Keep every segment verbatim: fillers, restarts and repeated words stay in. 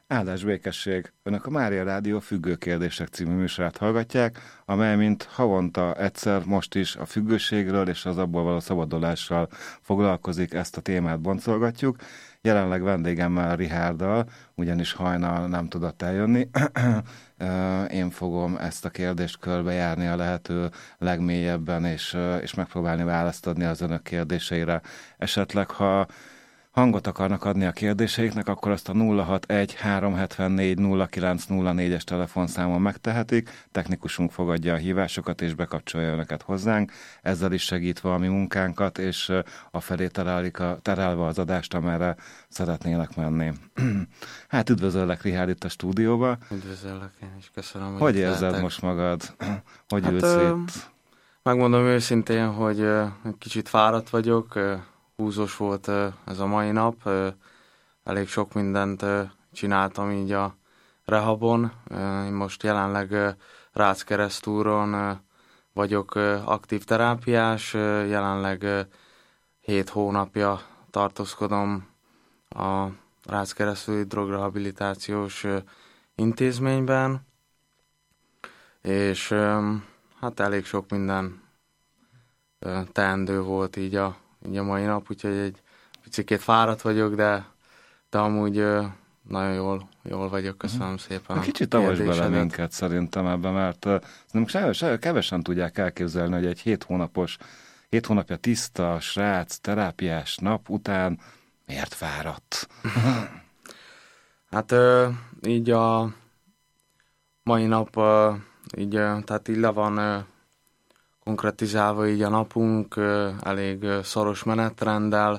Áldás békesség! Önök a Mária Rádió Függőkérdések című műsorát hallgatják, amely mint havonta egyszer most is a függőségről és az abból való szabadulással foglalkozik, ezt a témát boncolgatjuk. Jelenleg vendégemmel Richárddal, ugyanis hajnal nem tudott eljönni. Én fogom ezt a kérdést körbejárni a lehető legmélyebben, és, és megpróbálni választ adni az önök kérdéseire. Esetleg, ha hangot akarnak adni a kérdéseiknek, akkor azt a nulla hatvanegy háromszázhetvennégy nulla kilenc nulla négyes telefonszámon megtehetik, technikusunk fogadja a hívásokat és bekapcsolja önöket hozzánk, ezzel is segítve a mi munkánkat, és afelé terelik a, terelve az adást, amerre szeretnének menni. Hát üdvözöllek, Richárd, itt a stúdióba. Üdvözöllek én is, köszönöm. Hogy, hogy érzed lehetek. Most magad? Hogy hát, ülsz ö, itt? Megmondom őszintén, hogy ö, kicsit fáradt vagyok, ö, húzós volt ez a mai nap, elég sok mindent csináltam így a rehabon. Én most jelenleg Rácz-Keresztúron vagyok aktív terápiás, jelenleg hét hónapja tartózkodom a Rácz-Keresztúri Drogrehabilitációs Intézményben, és hát elég sok minden teendő volt így a így a mai nap, úgyhogy egy picikét fáradt vagyok, de, de amúgy ö, nagyon jól, jól vagyok, köszönöm szépen. Kicsit avasd bele minket szerintem ebben, mert uh, nem kevesen tudják elképzelni, hogy egy hét hónapos, hét hónapja tiszta, srác, terápiás nap után miért fáradt? hát ö, így a mai nap, ö, így, ö, tehát így le van ö, konkretizálva így a napunk, elég szoros menetrenddel.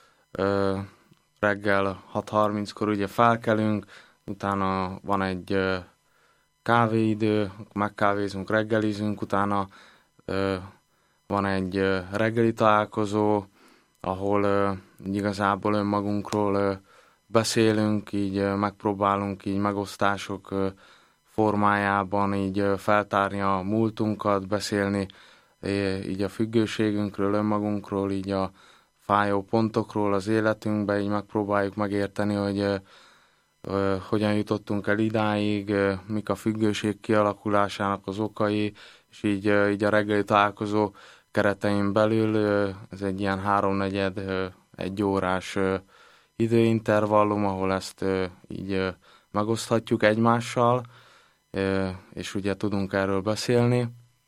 Reggel hat harminckor ugye felkelünk, utána van egy kávéidő, megkávézunk, reggelizünk, utána van egy reggeli találkozó, ahol igazából önmagunkról beszélünk, így megpróbálunk így megosztások formájában így feltárni a múltunkat, beszélni így a függőségünkről, önmagunkról, így a fájó pontokról az életünkben, így megpróbáljuk megérteni, hogy uh, hogyan jutottunk el idáig, uh, mik a függőség kialakulásának az okai, és így, uh, így a reggeli találkozó keretein belül uh, ez egy ilyen háromnegyed, uh, egy órás uh, időintervallum, ahol ezt uh, így uh, megoszthatjuk egymással, uh, és ugye tudunk erről beszélni.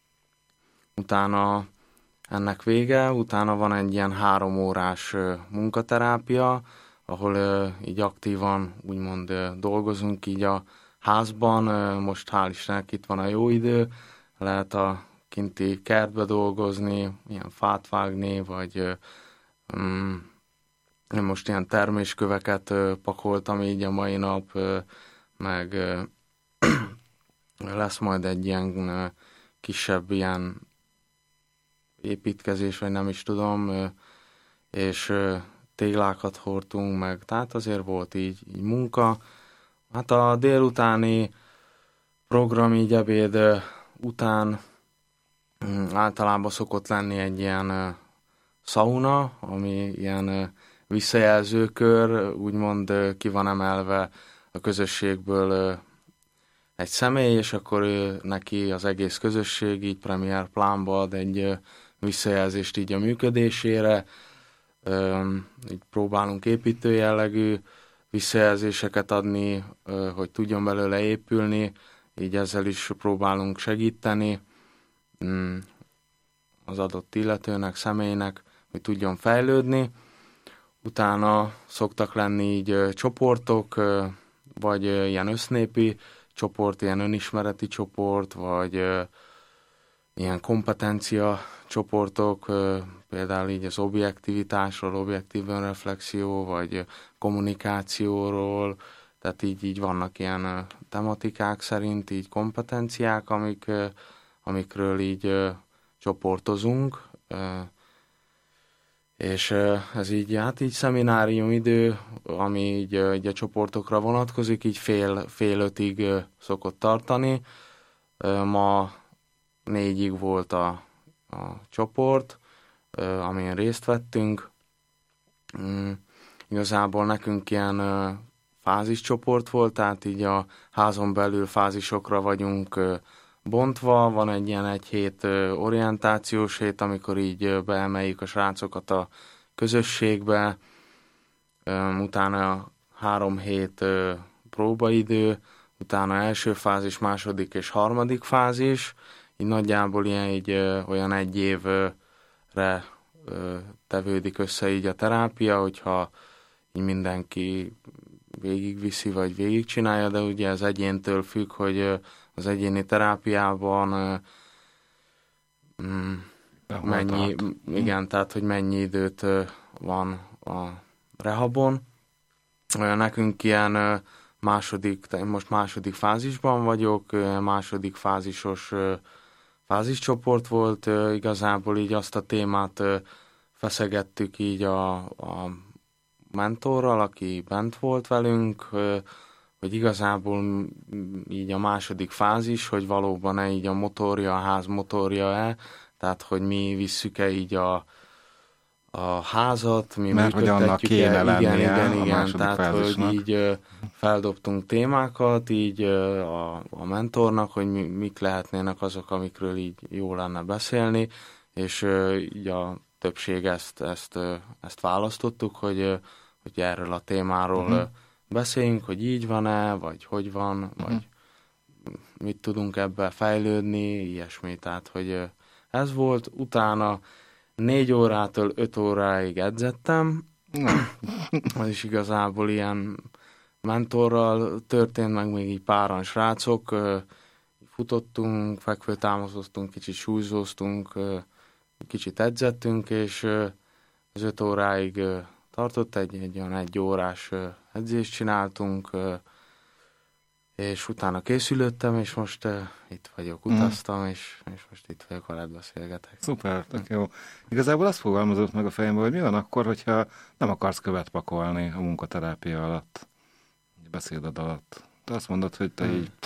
Utána ennek vége, utána van egy ilyen három órás munkaterápia, ahol így aktívan úgymond dolgozunk így a házban. Most hál' Istennek itt van a jó idő, lehet a kinti kertbe dolgozni, ilyen fát vágni, vagy um, most ilyen termésköveket pakoltam így a mai nap, meg lesz majd egy ilyen kisebb ilyen építkezés, vagy nem is tudom, és téglákat hordtunk meg, tehát azért volt így, így munka. Hát a délutáni program így ebéd után általában szokott lenni egy ilyen szauna, ami ilyen visszajelzőkör, úgymond ki van emelve a közösségből egy személy, és akkor ő, neki az egész közösség így premier plánba ad egy visszajelzést így a működésére. Így próbálunk építő jellegű visszajelzéseket adni, hogy tudjon belőle épülni, így ezzel is próbálunk segíteni az adott illetőnek, személynek, hogy tudjon fejlődni. Utána szoktak lenni így csoportok, vagy ilyen össznépi csoport, ilyen önismereti csoport, vagy ilyen kompetencia csoportok, például így az objektivitásról, objektív önreflexió, vagy kommunikációról, tehát így, így vannak ilyen tematikák szerint, így kompetenciák, amik, amikről így csoportozunk, és ez így, hát így szeminárium idő, ami így, így a csoportokra vonatkozik, így fél, fél ötig szokott tartani. Ma négyig volt a, a csoport, amin részt vettünk. Igazából nekünk ilyen fáziscsoport volt, tehát így a házon belül fázisokra vagyunk bontva, van egy ilyen egy hét orientációs hét, amikor így beemeljük a srácokat a közösségbe, utána három hét próbaidő, utána első fázis, második és harmadik fázis, így nagyjából ilyen így olyan egy évre tevődik össze így a terápia, hogyha így mindenki végigviszi, vagy végigcsinálja, de ugye ez egyéntől függ, hogy az egyéni terápiában mm, mennyi, igen, tehát, hogy mennyi időt van a rehabon. Nekünk ilyen második, most második fázisban vagyok, második fázisos fáziscsoport volt, igazából így azt a témát feszegettük így a, a mentorral, aki bent volt velünk, hogy igazából így a második fázis, hogy valóban-e így a motorja, a ház motorja-e, tehát hogy mi visszük-e így a, a házat, mi mert hogy annak kéne lennie, igen, igen, igen, tehát fázisnak. Hogy így feldobtunk témákat így a, a mentornak, hogy mi, mik lehetnének azok, amikről így jó lenne beszélni, és így a többség ezt, ezt, ezt választottuk, hogy, hogy erről a témáról uh-huh. beszéljünk, hogy így van-e, vagy hogy van, uh-huh. vagy mit tudunk ebben fejlődni, ilyesmi, tehát hogy ez volt. Utána négy órától öt óráig edzettem, az is igazából ilyen mentorral történt, meg még így páran srácok, futottunk, fekvőtámasztottunk, kicsit súlyzóztunk, kicsit edzettünk, és az öt óráig tartott, egy, egy olyan egy órás edzést csináltunk, és utána készülöttem, és most itt vagyok, utaztam, mm. és, és most itt vagyok, veled beszélgetek. Szuper, tök jó. Igazából azt fogalmazott meg a fejemben, hogy mi van akkor, hogyha nem akarsz követ pakolni a munkaterápia alatt, a beszéded alatt. Te azt mondod, hogy te mm. így...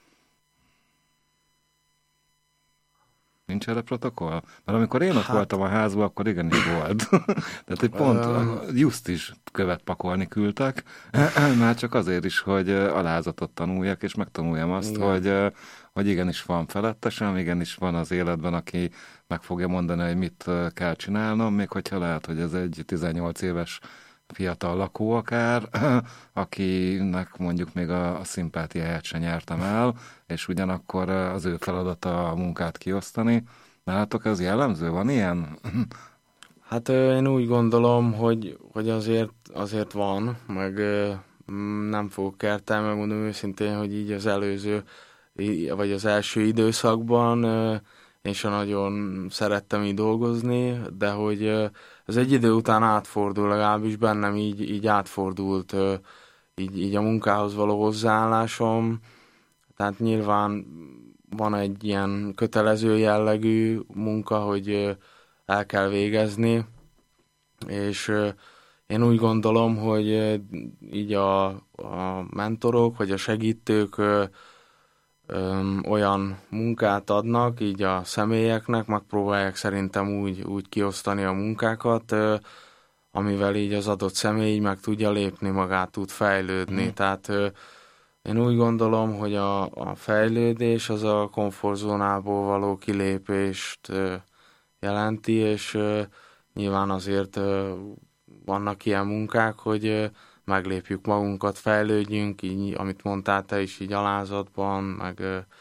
Nincs erre protokoll? Mert amikor én ott hát... voltam a házban, akkor igenis volt. Tehát egy pont just is követ pakolni küldtek, már csak azért is, hogy alázatot tanuljak, és megtanuljam azt, igen. hogy, hogy igenis van felettesem, igenis van az életben, aki meg fogja mondani, hogy mit kell csinálnom, még hogyha lehet, hogy ez egy tizennyolc éves fiatal lakó akár, akinek mondjuk még a, a szimpátiáját sem nyertem el, és ugyanakkor az ő feladata a munkát kiosztani. Nálatok ez jellemző? Van ilyen? Hát én úgy gondolom, hogy, hogy azért, azért van, meg nem fogok kertelni, megmondom őszintén, hogy így az előző, vagy az első időszakban én sem nagyon szerettem így dolgozni, de hogy ez egy idő után átfordul, legalábbis bennem így, így átfordult így, így a munkához való hozzáállásom. Tehát nyilván van egy ilyen kötelező jellegű munka, hogy el kell végezni, és én úgy gondolom, hogy így a, a mentorok, vagy a segítők olyan munkát adnak, így a személyeknek, megpróbálják szerintem úgy, úgy kiosztani a munkákat, amivel így az adott személy így meg tudja lépni, magát tud fejlődni. Mm. Tehát én úgy gondolom, hogy a, a fejlődés az a komfortzónából való kilépést jelenti, és nyilván azért vannak ilyen munkák, hogy meglépjük magunkat, fejlődjünk, így, amit mondtál te is, így alázatban, meg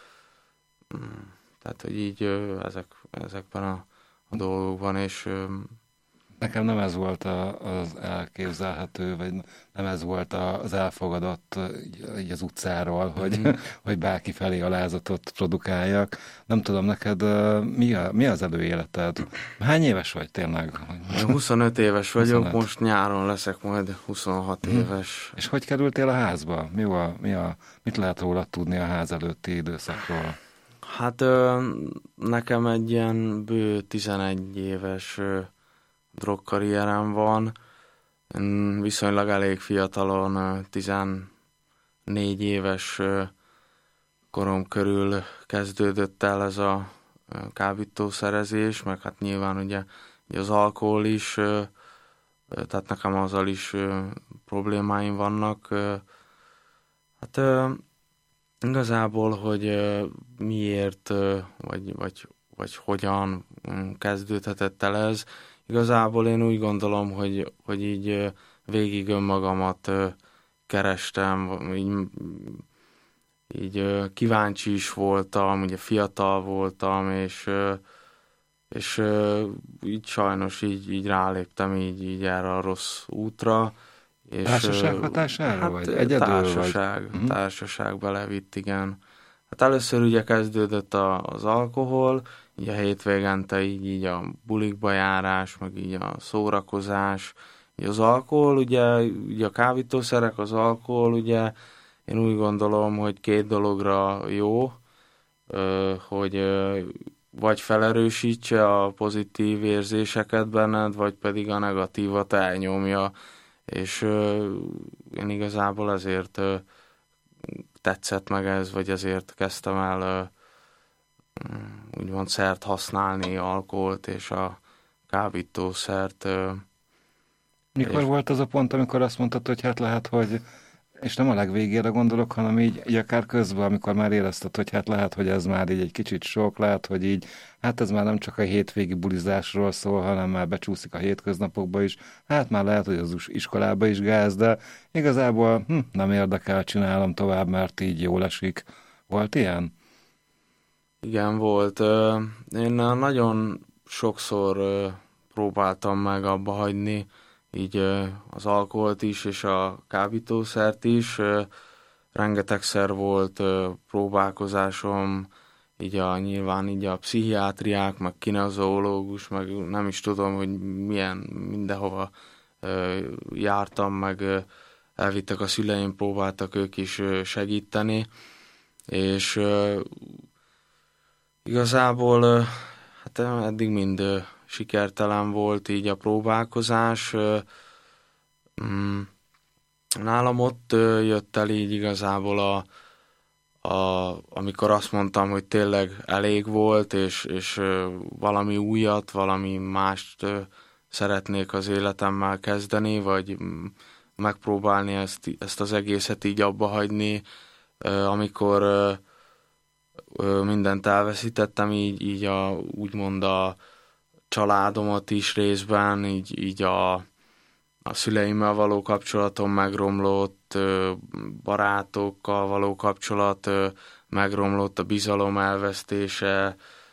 tehát, hogy így ezek, ezekben a, a dolgokban, és nekem nem ez volt a, az elképzelhető, vagy nem ez volt az elfogadott így, így az utcáról, hogy, mm. hogy bárki felé alázatot produkáljak. Nem tudom, neked mi, a, mi az előéleted? Hány éves vagy tényleg? huszonöt éves vagyok, huszonöt. Most nyáron leszek majd huszonhat mm. éves. És hogy kerültél a házba? Mi a, mi a, mit lehet róla tudni a ház előtti időszakról? Hát nekem egy ilyen bő tizenegy éves drogkarrierem van. Viszonylag elég fiatalon, tizennégy éves korom körül kezdődött el ez a kábítószerezés, meg hát nyilván ugye, ugye az alkohol is, tehát nekem azzal is problémáim vannak, Hát ö, igazából, hogy ö, miért, ö, vagy, vagy, vagy hogyan kezdődhetett el ez, igazából én úgy gondolom, hogy, hogy így ö, végig önmagamat ö, kerestem, így, így ö, kíváncsi is voltam, ugye fiatal voltam, és, ö, és ö, így sajnos így, így ráléptem így, így erre a rossz útra. És, Társaság hatására, hát, vagy egyedül? Társaság, vagy? Uh-huh. társaság belevitt, igen. Hát először ugye kezdődött a, az alkohol, így a hétvégente így, így a bulikba járás, meg így a szórakozás. Így az alkohol, ugye, ugye a kábítószerek, az alkohol, ugye én úgy gondolom, hogy két dologra jó, hogy vagy felerősítse a pozitív érzéseket benned, vagy pedig a negatívat elnyomja. És ö, én igazából ezért ö, tetszett meg ez, vagy ezért kezdtem el ö, úgymond szert használni, alkoholt és a kábítószert. Ö, Mikor és... volt az a pont, amikor azt mondtad, hogy hát lehet, hogy, és nem a legvégére gondolok, hanem így, így akár közben, amikor már érezted, hogy hát lehet, hogy ez már így egy kicsit sok, lehet, hogy így, hát ez már nem csak a hétvégi bulizásról szól, hanem már becsúszik a hétköznapokba is, hát már lehet, hogy az iskolába is gáz, de igazából hm, nem érdekel, csinálom tovább, mert így jól esik. Volt ilyen? Igen, volt. Én nagyon sokszor próbáltam meg abba hagyni, így az alkoholt is, és a kábítószert is. Rengetegszer volt próbálkozásom, így a, nyilván így a pszichiátriák, meg kineziológus, meg nem is tudom, hogy milyen mindenhova jártam, meg elvittek a szüleim, próbáltak ők is segíteni, és igazából hát eddig mind sikertelen volt így a próbálkozás. Nálam ott jött el így igazából a, a, amikor azt mondtam, hogy tényleg elég volt, és, és valami újat, valami mást szeretnék az életemmel kezdeni, vagy megpróbálni ezt, ezt az egészet így abba hagyni, amikor mindent elveszítettem, így, így a, úgymond a családomat is részben, így, így a, a szüleimmel való kapcsolatom megromlott, barátokkal való kapcsolat megromlott, a bizalom elvesztése,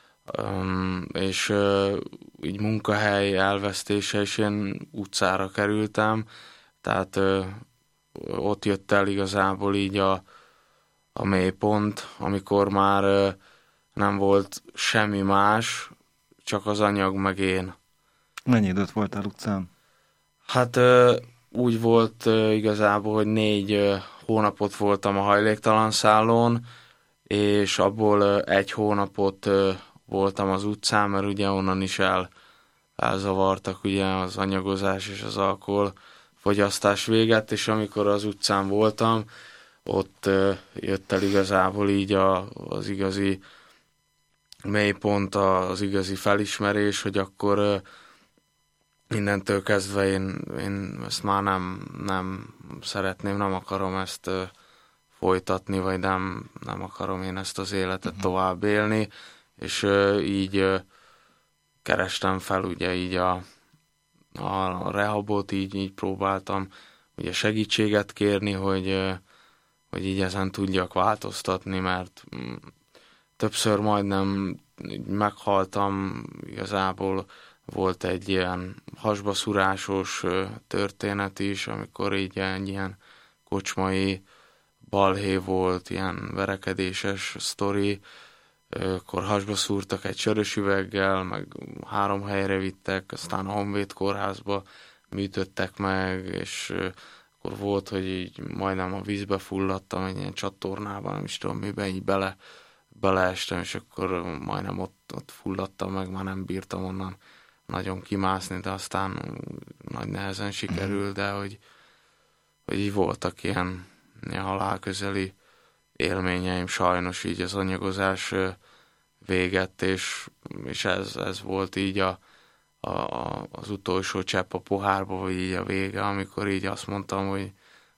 és így munkahely elvesztése, és én utcára kerültem, tehát ott jött el igazából így a a mélypont, amikor már nem volt semmi más, csak az anyag meg én. Mennyi időt voltál utcán? Hát úgy volt igazából, hogy négy hónapot voltam a hajléktalan szállón, és abból egy hónapot voltam az utcán, mert ugye onnan is el, elzavartak ugye az anyagozás és az alkohol fogyasztás véget, és amikor az utcán voltam, ott jött el igazából így a, az igazi mélypont, az igazi felismerés, hogy akkor innentől kezdve én, én ezt már nem, nem szeretném, nem akarom ezt folytatni, vagy nem, nem akarom én ezt az életet tovább élni, és így kerestem fel ugye így a, a rehabot, így, így próbáltam ugye segítséget kérni, hogy hogy így ezen tudjak változtatni, mert többször majdnem meghaltam, igazából volt egy ilyen hasbaszurásos történet is, amikor így egy ilyen kocsmai balhé volt, ilyen verekedéses sztori, akkor hasba szúrtak egy sörös üveggel, meg három helyre vittek, aztán a Honvéd kórházba műtöttek meg, és akkor volt, hogy így majdnem a vízbe fulladtam, egy ilyen csatornában, nem is tudom miben, így bele, beleestem, és akkor majdnem ott, ott fulladtam meg, már nem bírtam onnan nagyon kimászni, de aztán nagy nehezen sikerült, de hogy, hogy így voltak ilyen, ilyen halálközeli élményeim sajnos így az anyagozás véget, és, és ez, ez volt így a A, az utolsó csepp a pohárba, vagy így a vége, amikor így azt mondtam, hogy,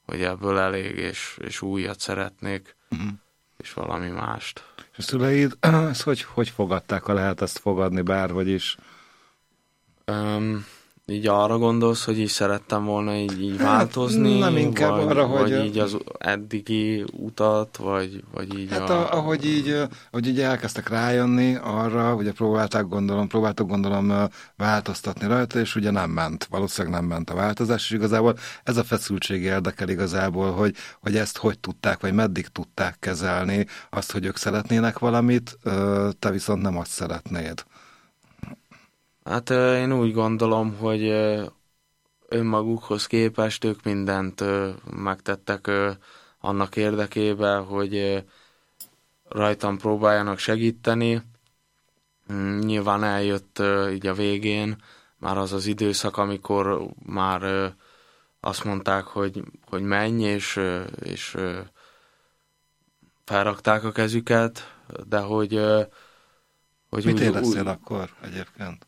hogy ebből elég, és, és újat szeretnék, uh-huh. és valami mást. És a szüleid, ezt hogy, hogy fogadták, ha lehet ezt fogadni bárhogy is? Um, így arra gondolsz, hogy így szerettem volna így, így változni? Nem inkább vagy, arra, vagy hogy... Vagy így az eddigi utat, vagy, vagy így hát a... ahogy így, ahogy így elkezdtek rájönni arra, ugye próbálták gondolom, próbáltak gondolom változtatni rajta, és ugye nem ment, valószínűleg nem ment a változás, és igazából ez a feszültség érdekel igazából, hogy, hogy ezt hogy tudták, vagy meddig tudták kezelni, azt, hogy ők szeretnének valamit, te viszont nem azt szeretnéd. Hát én úgy gondolom, hogy önmagukhoz képest ők mindent megtettek annak érdekében, hogy rajtam próbáljanak segíteni. Nyilván eljött így a végén már az az időszak, amikor már azt mondták, hogy, hogy menj, és, és felrakták a kezüket, de hogy... hogy mit úgy, éreztél úgy, akkor egyébként?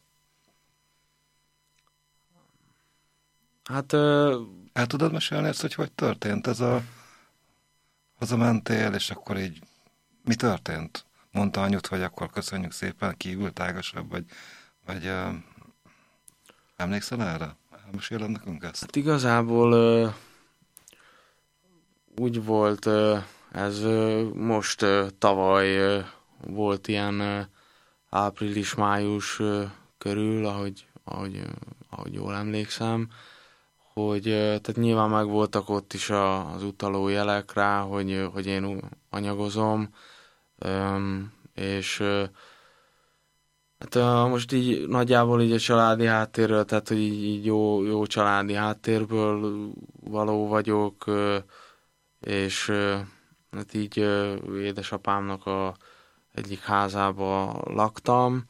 Hát... El tudod mesélni ezt, hogy hogy történt ez a... hazamentél, és akkor így mi történt? Mondta anyud, hogy akkor köszönjük szépen, kiült tágasabb, vagy, vagy uh, emlékszel erre? Elmeséled nekünk ezt? Hát igazából uh, úgy volt, uh, ez uh, most uh, tavaly uh, volt ilyen uh, április-május uh, körül, ahogy, ahogy, uh, ahogy jól emlékszem, hogy tehát nyilván meg voltak ott is a, az utaló jelek rá, hogy, hogy én anyagozom, és hát most így nagyjából így a családi háttérről, tehát hogy így, így jó, jó családi háttérből való vagyok, és hát így édesapámnak a egyik házába laktam,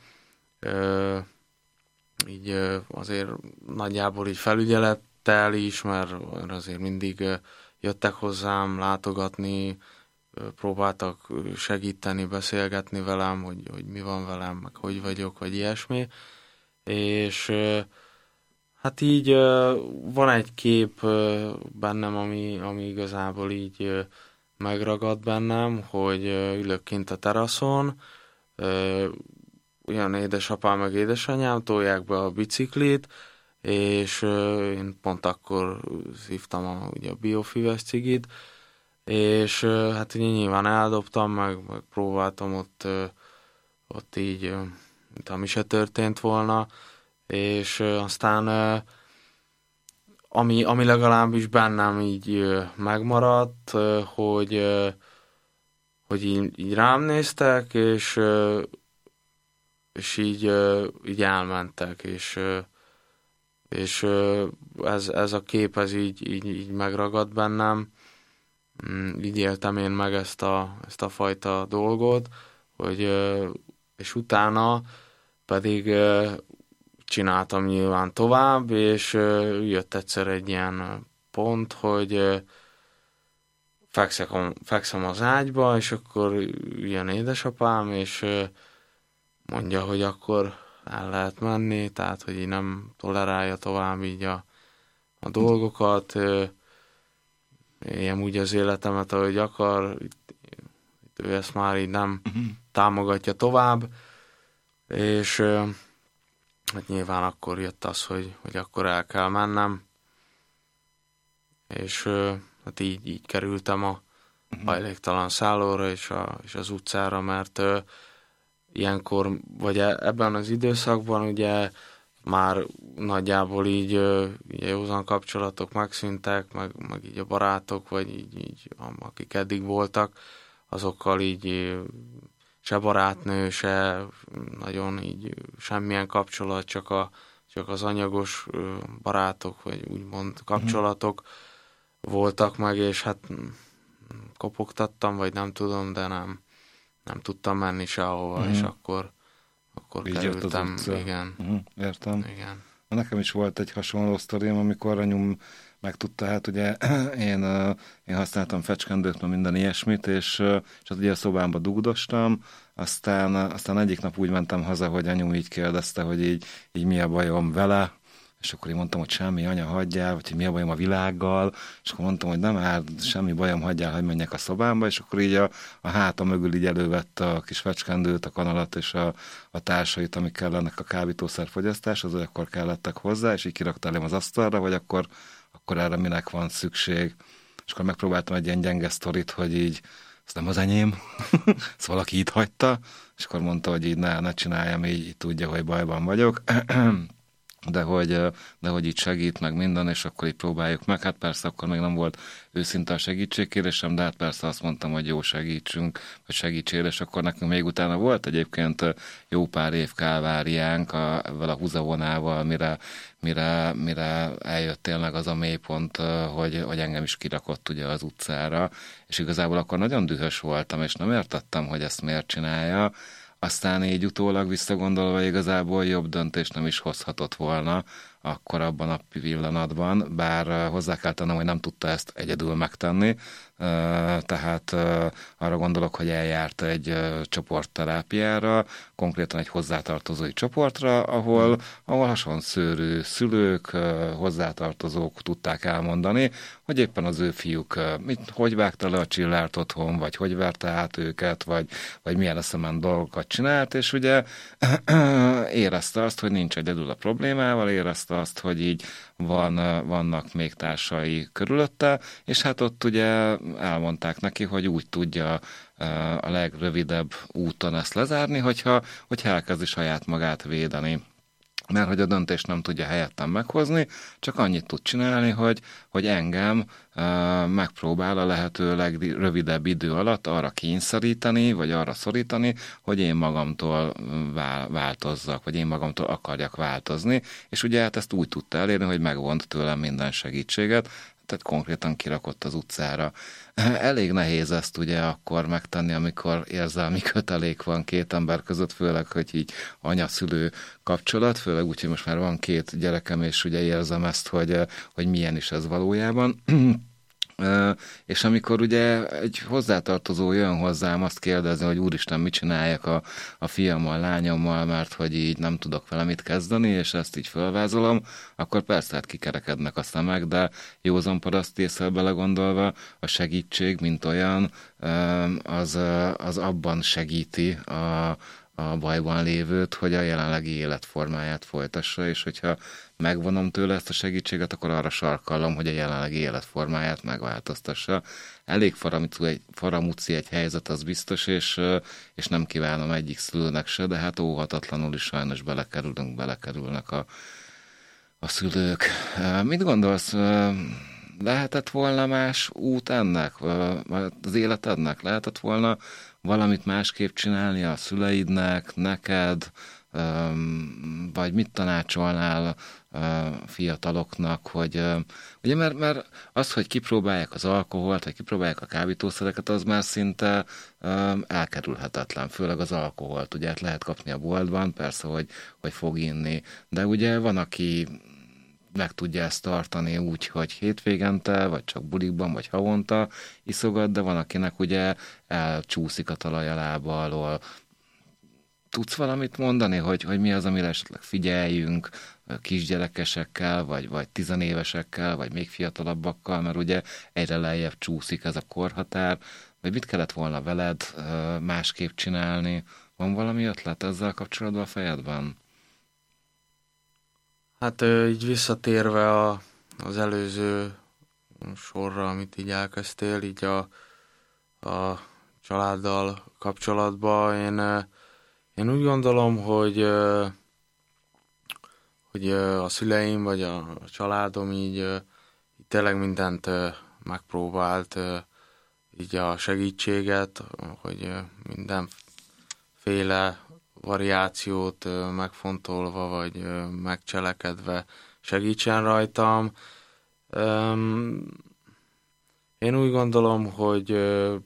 így azért nagyjából így felügyelet is, mert azért mindig jöttek hozzám látogatni, próbáltak segíteni, beszélgetni velem, hogy, hogy mi van velem, meg hogy vagyok, vagy ilyesmi. És hát így van egy kép bennem, ami, ami igazából így megragad bennem, hogy ülök kint a teraszon, olyan édesapám meg édesanyám tolják be a biciklit, és uh, én pont akkor szívtam a, ugye a biofűves cigit, és uh, hát ugye nyilván eldobtam, meg, meg próbáltam ott, uh, ott így, uh, mint ami se történt volna, és uh, aztán uh, ami, ami legalábbis bennem így uh, megmaradt, uh, hogy, uh, hogy így, így rám néztek, és, uh, és így, uh, így elmentek, és uh, és ez, ez a kép ez így, így, így megragad bennem. Így éltem én meg ezt a, ezt a fajta dolgot, hogy, és utána pedig csináltam nyilván tovább, és jött egyszer egy ilyen pont, hogy fekszem, fekszem az ágyba, és akkor jön édesapám, és mondja, hogy akkor el lehet menni, tehát, hogy így nem tolerálja tovább így a, a dolgokat, éljem úgy az életemet, ahogy akar, itt, itt ő ezt már így nem uh-huh. támogatja tovább, és hát nyilván akkor jött az, hogy, hogy akkor el kell mennem, és hát így, így kerültem a uh-huh. hajléktalan szállóra és, a, és az utcára, mert ilyenkor, vagy ebben az időszakban ugye már nagyjából így ugye józan kapcsolatok megszűntek, meg, meg így a barátok, vagy így, így akik eddig voltak, azokkal így se barátnő, se nagyon így semmilyen kapcsolat, csak, a, csak az anyagos barátok, vagy úgymond kapcsolatok mm. voltak meg, és hát kopogtattam, vagy nem tudom, de nem. Nem tudtam menni sehova, uh-huh. és akkor, akkor így kerültem. Igen. Uh-huh. Értem. Igen. Nekem is volt egy hasonló sztorím, amikor anyum megtudta, hát ugye én, én használtam fecskendőt, minden ilyesmit, és, és hát ugye a szobámba dugdostam, aztán, aztán egyik nap úgy mentem haza, hogy anyu így kérdezte, hogy így, így mi a bajom vele, És akkor én mondtam, hogy semmi, anya, hagyjál, vagy hogy mi a bajom a világgal, és akkor mondtam, hogy nem, hát semmi bajom, hagyjál, hogy menjek a szobámba, és akkor így a, a háta mögül így elővette a kis fecskendőt, a kanalat és a, a társait, amik kellenek a kábítószer fogyasztáshoz, hogy akkor kellettek hozzá, és így kirakta elém az asztalra, hogy akkor, akkor erre minek van szükség. És akkor megpróbáltam egy ilyen gyenge sztorit, hogy így, ez nem az enyém, ezt valaki itt hagyta, és akkor mondta, hogy így ne, ne csináljam, így, így tudja, hogy bajban vagyok. De hogy, de hogy itt segít meg minden, és akkor így próbáljuk meg. Hát persze akkor még nem volt őszinte a segítségkérésem, de hát persze azt mondtam, hogy jó, segítsünk, vagy segítsél, és akkor nekünk még utána volt egyébként jó pár év kálváriánk a, a húzavonával, mire, mire, mire eljött tényleg az a mélypont, hogy, hogy engem is kirakott ugye az utcára, és igazából akkor nagyon dühös voltam, és nem értettem, hogy ezt miért csinálja. Aztán így utólag visszagondolva igazából jobb döntést nem is hozhatott volna akkor abban a pillanatban, bár hozzá kell tennem, hogy nem tudta ezt egyedül megtenni, tehát arra gondolok, hogy eljárt egy csoportterápiára, konkrétan egy hozzátartozói csoportra, ahol, ahol hasonszőrű szülők, hozzátartozók tudták elmondani, hogy éppen az ő fiúk mit, hogy vágta le a csillárt otthon, vagy hogy verte át őket, vagy, vagy milyen eszement dolgokat csinált, és ugye érezte azt, hogy nincs egyedül a problémával, érezte azt, hogy így van, vannak még társai körülötte, és hát ott ugye elmondták neki, hogy úgy tudja a legrövidebb úton ezt lezárni, hogyha, hogyha elkezdi saját magát védeni. Mert hogy a döntést nem tudja helyettem meghozni, csak annyit tud csinálni, hogy, hogy engem uh, megpróbál a lehető legrövidebb idő alatt arra kényszeríteni, vagy arra szorítani, hogy én magamtól változzak, vagy én magamtól akarjak változni, és ugye hát ezt úgy tudta elérni, hogy megvont tőlem minden segítséget, tehát konkrétan kirakott az utcára. Elég nehéz ezt ugye akkor megtenni, amikor érzelmi kötelék van két ember között, főleg, hogy így anya-szülő kapcsolat, főleg úgy, hogy most már van két gyerekem, és ugye érzem ezt, hogy, hogy milyen is ez valójában. És amikor ugye egy hozzátartozó jön hozzám azt kérdezni, hogy úristen, mit csináljak a, a fiammal, lányommal, mert hogy így nem tudok vele mit kezdeni, és ezt így felvázolom, akkor persze hát kikerekednek a szemek, de józan paraszt észre belegondolva a segítség, mint olyan, az, az abban segíti a a bajban lévőt, hogy a jelenlegi életformáját folytassa, és hogyha megvonom tőle ezt a segítséget, akkor arra sarkallom, hogy a jelenlegi életformáját megváltoztassa. Elég faramúci egy, faramúci egy helyzet, az biztos, és, és nem kívánom egyik szülőnek se, de hát óhatatlanul is sajnos belekerülünk, belekerülnek a, a szülők. Mit gondolsz, lehetett volna más út ennek, az életednek? Lehetett volna valamit másképp csinálni a szüleidnek, neked, vagy mit tanácsolnál fiataloknak, hogy ugye mert, mert az, hogy kipróbálják az alkoholt, vagy kipróbálják a kábítószereket, az már szinte elkerülhetetlen, főleg az alkoholt, ugye lehet kapni a boltban, persze, hogy, hogy fog inni, de ugye van, aki meg tudja ezt tartani úgy, hogy hétvégente, vagy csak bulikban, vagy havonta iszogat, de van, akinek ugye elcsúszik a talaj a lába alól. Tudsz valamit mondani, hogy, hogy mi az, amire esetleg figyeljünk kisgyerekesekkel, vagy, vagy tizenévesekkel, vagy még fiatalabbakkal, mert ugye egyre lejjebb csúszik ez a korhatár, vagy mit kellett volna veled másképp csinálni? Van valami ötlet ezzel kapcsolatban a fejedben? Hát így visszatérve a, az előző sorra, amit így elkezdtél, így a, a családdal kapcsolatban, én, én úgy gondolom, hogy, hogy a szüleim vagy a családom így, így tényleg mindent megpróbált, így a segítséget, hogy mindenféle variációt megfontolva, vagy megcselekedve segítsen rajtam. Én úgy gondolom, hogy,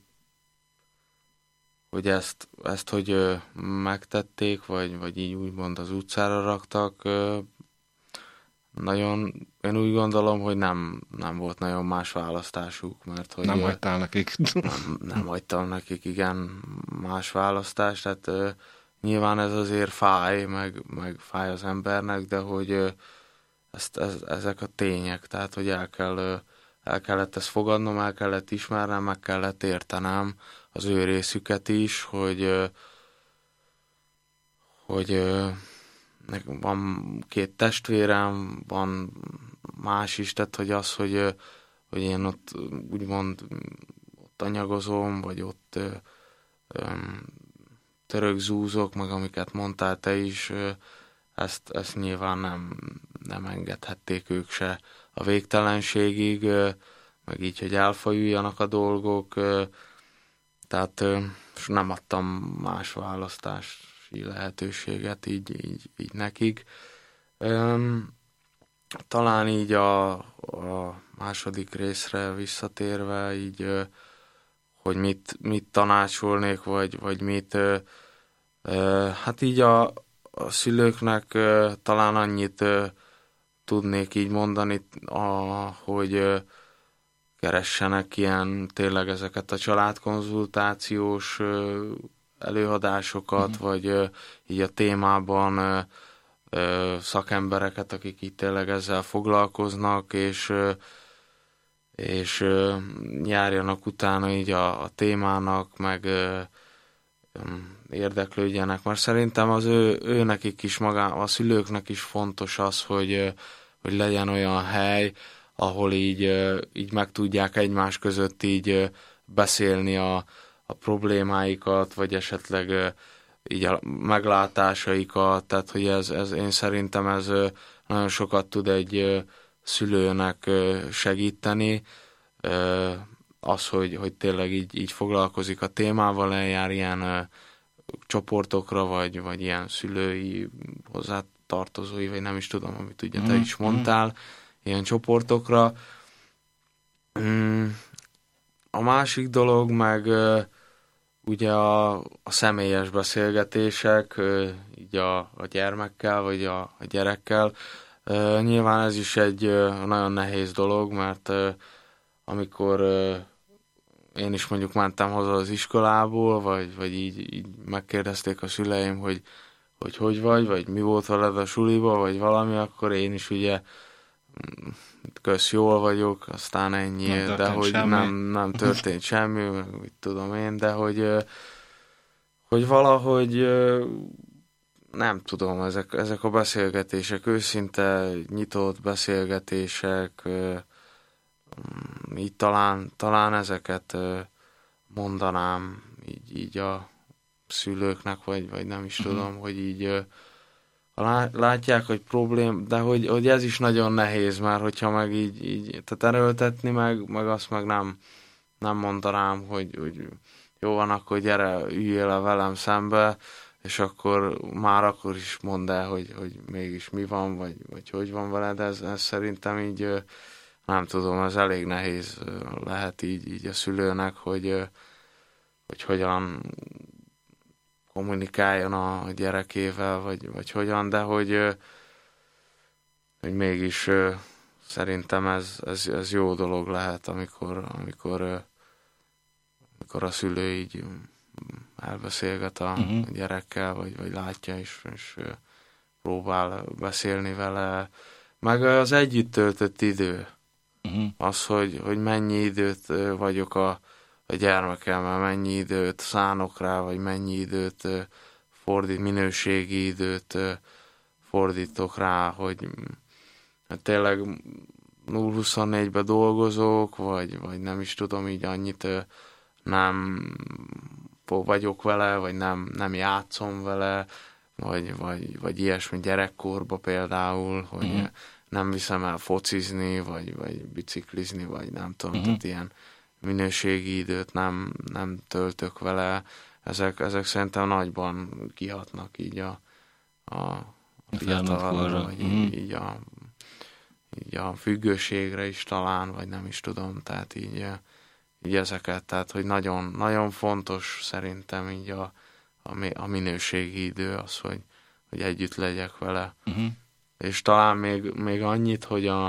hogy ezt, ezt, hogy megtették, vagy, vagy így úgymond az utcára raktak, nagyon, én úgy gondolom, hogy nem, nem volt nagyon más választásuk, mert hogy... Nem hagytál nekik. Nem, nem hagytam nekik, igen, más választást, tehát nyilván ez azért fáj, meg, meg fáj az embernek, de hogy ezt, ez, ezek a tények, tehát hogy el, kell, el kellett ezt fogadnom, el kellett ismernem, meg kellett értenem az ő részüket is, hogy, hogy van két testvérem, van más is, tehát hogy az, hogy, hogy én ott úgymond ott anyagozom, vagy ott törökzúzok, meg amiket mondtál te is, ezt, ezt nyilván nem, nem engedhették ők se a végtelenségig, meg így, hogy elfajuljanak a dolgok, tehát nem adtam más választási lehetőséget így, így, így nekik. Talán így a, a második részre visszatérve, így, hogy mit, mit tanácsolnék, vagy, vagy mit, hát így a, a szülőknek talán annyit tudnék így mondani, a, hogy keressenek ilyen tényleg ezeket a családkonzultációs előadásokat, mm. vagy így a témában szakembereket, akik itt tényleg ezzel foglalkoznak, és, és járjanak utána így a, a témának, meg érdeklődjenek, mert szerintem az ő, ő nekik is, magá, a szülőknek is fontos az, hogy, hogy legyen olyan hely, ahol így, így meg tudják egymás között így beszélni a, a problémáikat, vagy esetleg így a meglátásaikat, tehát hogy ez, ez én szerintem ez nagyon sokat tud egy szülőnek segíteni, az, hogy, hogy tényleg így, így foglalkozik a témával, eljár ilyen csoportokra, vagy, vagy ilyen szülői hozzátartozói, vagy nem is tudom, amit ugye te is mondtál, ilyen csoportokra. A másik dolog meg ugye a, a személyes beszélgetések, így a, a gyermekkel, vagy a, a gyerekkel. Nyilván ez is egy nagyon nehéz dolog, mert amikor én is mondjuk mentem haza az iskolából, vagy, vagy így, így megkérdezték a szüleim, hogy, hogy hogy vagy, vagy mi volt veled a suliba, vagy valami, akkor én is ugye kösz, jól vagyok, aztán ennyi, nem de hogy nem, nem történt semmi, mit tudom én, de hogy, hogy valahogy nem tudom, ezek, ezek a beszélgetések, őszinte, nyitott beszélgetések, így talán, talán ezeket mondanám így, így a szülőknek, vagy, vagy nem is uh-huh. tudom, hogy így látják, hogy problém, de hogy, hogy ez is nagyon nehéz, mert hogyha meg így, így tehát erőltetni, meg, meg azt meg nem, nem mondanám, hogy, hogy jó van, akkor gyere, üljél le velem szembe, és akkor már akkor is mondd el, hogy, hogy mégis mi van, vagy, vagy hogy van veled, ez, ez szerintem így nem tudom, ez elég nehéz lehet így, így a szülőnek, hogy, hogy hogyan kommunikáljon a gyerekével, vagy, vagy hogyan, de hogy, hogy mégis szerintem ez, ez, ez jó dolog lehet, amikor, amikor, amikor a szülő így elbeszélget a uh-huh. gyerekkel, vagy, vagy látja, és, és próbál beszélni vele. Meg az együtt töltött idő. Uh-huh. Az, hogy, hogy mennyi időt vagyok a, a gyermekemmel, mennyi időt szánok rá, vagy mennyi időt fordít, minőségi időt fordítok rá, hogy hát tényleg nulla huszonnégyben dolgozok, vagy, vagy nem is tudom, így annyit nem vagyok vele, vagy nem, nem játszom vele, vagy, vagy, vagy ilyesmi gyerekkorba például, hogy uh-huh. nem viszem el focizni, vagy, vagy biciklizni, vagy nem tudom, uh-huh. tehát ilyen minőségi időt nem, nem töltök vele. Ezek, ezek szerintem nagyban kihatnak így a, a fiatalra, vagy uh-huh. így, így, a, így a függőségre is talán, vagy nem is tudom, tehát így, így ezeket, tehát hogy nagyon, nagyon fontos szerintem így a, a, a minőségi idő az, hogy, hogy együtt legyek vele. Uh-huh. És talán még, még annyit, hogy a,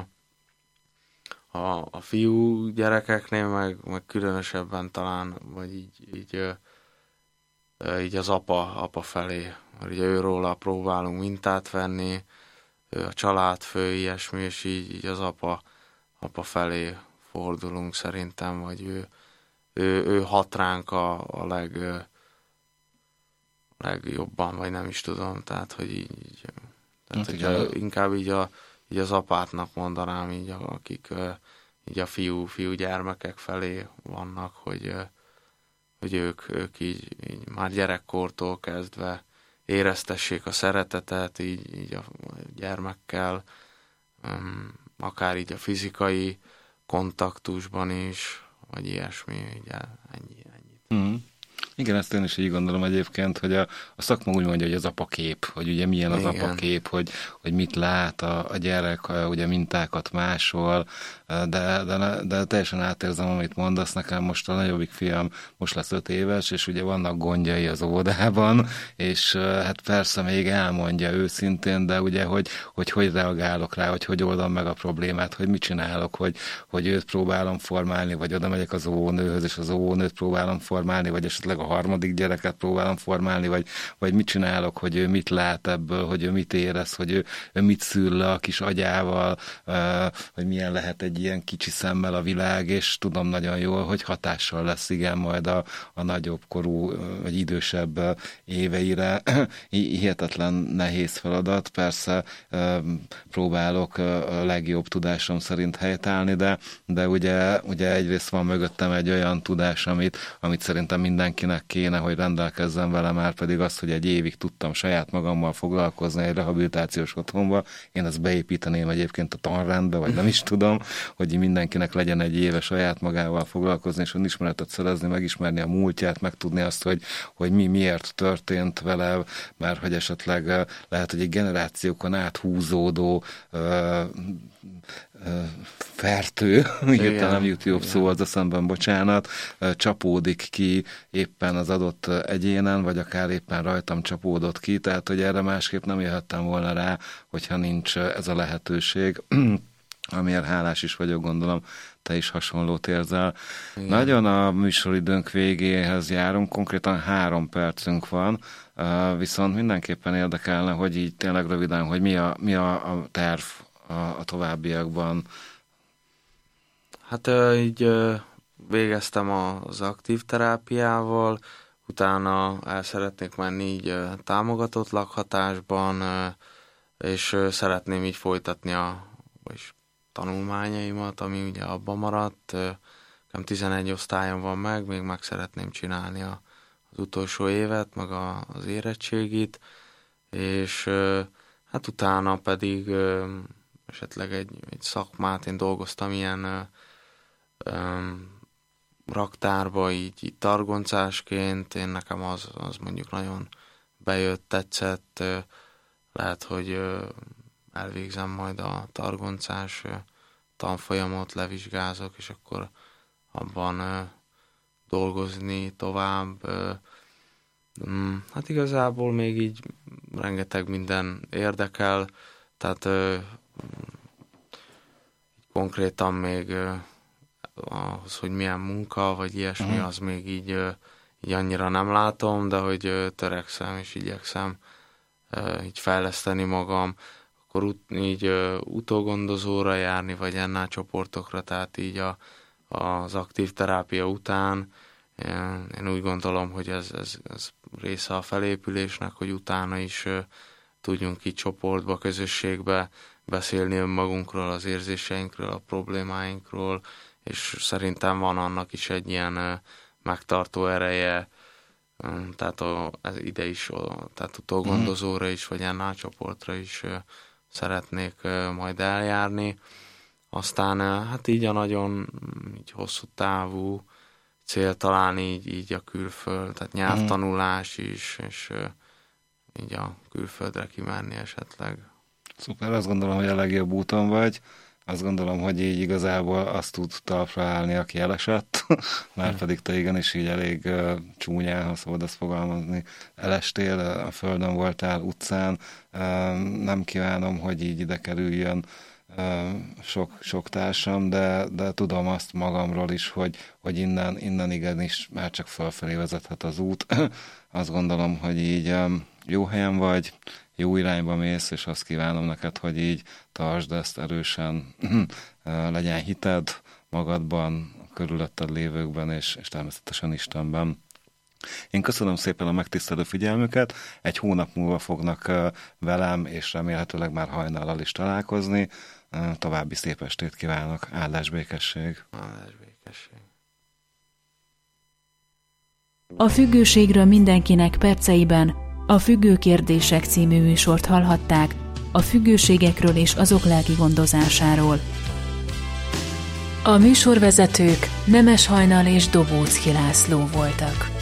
a, a fiú gyerekeknél, meg, meg különösebben talán, vagy így, így, így az apa, apa felé, mert ugye őróla próbálunk mintát venni, a családfő, ilyesmi, és így, így az apa, apa felé fordulunk szerintem, vagy ő, ő, ő hat ránk a, a leg, legjobban, vagy nem is tudom, tehát, hogy így, így tehát, hogy a, inkább így, a, így az apátnak mondanám, így, akik így a fiú, fiú gyermekek felé vannak, hogy, hogy ők, ők így, így már gyerekkortól kezdve éreztessék a szeretetet így, így a gyermekkel, akár így a fizikai kontaktusban is, vagy ilyesmi, így ennyi, ennyit. Mm. Igen, ezt én is így gondolom egyébként, hogy a, a szakma úgy mondja, hogy az apakép, hogy ugye milyen az Igen. apakép, hogy, hogy mit lát a, a gyerek, ugye mintákat máshol, de, de, de teljesen átérzem, amit mondasz. Nekem most a nagyobbik fiam most lesz öt éves, és ugye vannak gondjai az óvodában, és hát persze még elmondja őszintén, de ugye, hogy hogy, hogy reagálok rá, hogy hogy oldom meg a problémát, hogy mit csinálok, hogy, hogy őt próbálom formálni, vagy oda megyek az óvónőhöz, és az óvónőt próbálom formálni, vagy esetleg a harmadik gyereket próbálom formálni, vagy, vagy mit csinálok, hogy ő mit lát ebből, hogy ő mit érez, hogy ő, ő mit szűr le a kis agyával, hogy milyen lehet egy ilyen kicsi szemmel a világ, és tudom nagyon jól, hogy hatással lesz igen majd a, a nagyobb korú, vagy idősebb éveire. Hihetetlen nehéz feladat, persze próbálok a legjobb tudásom szerint helytállni, de, de ugye, ugye egyrészt van mögöttem egy olyan tudás, amit, amit szerintem mindenkinek kéne, hogy rendelkezzen vele, már pedig az, hogy egy évig tudtam saját magammal foglalkozni egy rehabilitációs otthonba, én ezt beépíteném egyébként a tanrendbe, vagy nem is tudom, hogy mindenkinek legyen egy éve saját magával foglalkozni, és önismeretet szerezni, megismerni a múltját, megtudni azt, hogy, hogy mi miért történt vele, mert hogy esetleg lehet, hogy egy generációkon áthúzódó ö, ö, fertő, hirtelen nem jut jobb szó az eszemben, bocsánat, csapódik ki éppen az adott egyénen, vagy akár éppen rajtam csapódott ki, tehát hogy erre másképp nem jöhettem volna rá, hogyha nincs ez a lehetőség, amiért hálás is vagyok, gondolom, te is hasonlót érzel. Igen. Nagyon a műsoridőnk végéhez járunk, konkrétan három percünk van, viszont mindenképpen érdekelne, hogy így tényleg röviden, hogy mi a, mi a, a terv a, a továbbiakban. Hát így végeztem az aktív terápiával, utána el szeretnék menni így támogatott lakhatásban, és szeretném így folytatni a és tanulmányaimat, ami ugye abban maradt. Nekem tizenegy osztályom van meg, még meg szeretném csinálni a, az utolsó évet, meg a, az érettségit, és hát utána pedig esetleg egy, egy szakmát, én dolgoztam ilyen um, raktárba, így, így targoncásként, én nekem az, az mondjuk nagyon bejött, tetszett, lehet, hogy elvégzem majd a targoncás tanfolyamot, levizsgázok, és akkor abban dolgozni tovább. Hát igazából még így rengeteg minden érdekel, tehát konkrétan még ahhoz, hogy milyen munka, vagy ilyesmi, uh-huh. az még így, így annyira nem látom, de hogy törekszem és igyekszem így fejleszteni magam, akkor ut, így utógondozóra járni, vagy ennál csoportokra, tehát így a, az aktív terápia után én úgy gondolom, hogy ez, ez, ez része a felépülésnek, hogy utána is tudjunk így csoportba, közösségbe beszélni önmagunkról, az érzéseinkről, a problémáinkról, és szerintem van annak is egy ilyen megtartó ereje, tehát a, ez ide is, tehát utógondozóra is, vagy ennál csoportra is szeretnék majd eljárni. Aztán hát így a nagyon így hosszú távú cél talán így, így a külföld, tehát nyelvtanulás is, és így a külföldre kimenni esetleg. Szuper, azt gondolom, hogy a legjobb úton vagy. Azt gondolom, hogy így igazából azt tud talpra állni, aki elesett, már pedig te igenis így elég uh, csúnyán, ha szabad ezt fogalmazni, elestél, a földön voltál, utcán. Uh, nem kívánom, hogy így ide kerüljön uh, sok, sok társam, de, de tudom azt magamról is, hogy, hogy innen, innen igenis már csak felfelé vezethet az út. Azt gondolom, hogy így um, jó helyen vagy, jó irányba mész, és azt kívánom neked, hogy így tartsd ezt erősen, legyen hited magadban, körülötted lévőkben, és, és természetesen Istenben. Én köszönöm szépen a megtisztelő figyelmüket, egy hónap múlva fognak velem, és remélhetőleg már hajnallal is találkozni. További szép estét kívánok, áldás békesség. Áldás békesség. A függőségről mindenkinek perceiben a Függő Kérdések című műsort hallhatták, a függőségekről és azok lelki gondozásáról. A műsorvezetők Nemes Hajnal és Dobóczky László voltak.